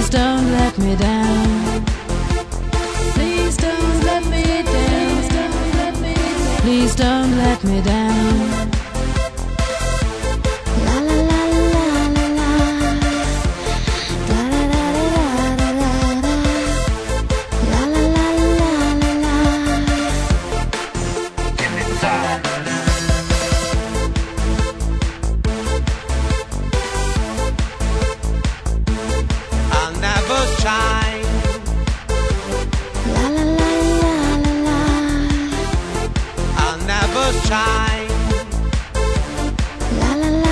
Please don't let me down. Please don't let me down. Please don't let me down. La la la la la la. Da da da da da da da. La la la la la la. I'll never shine. La la la la la la. I'll never shine. La la la.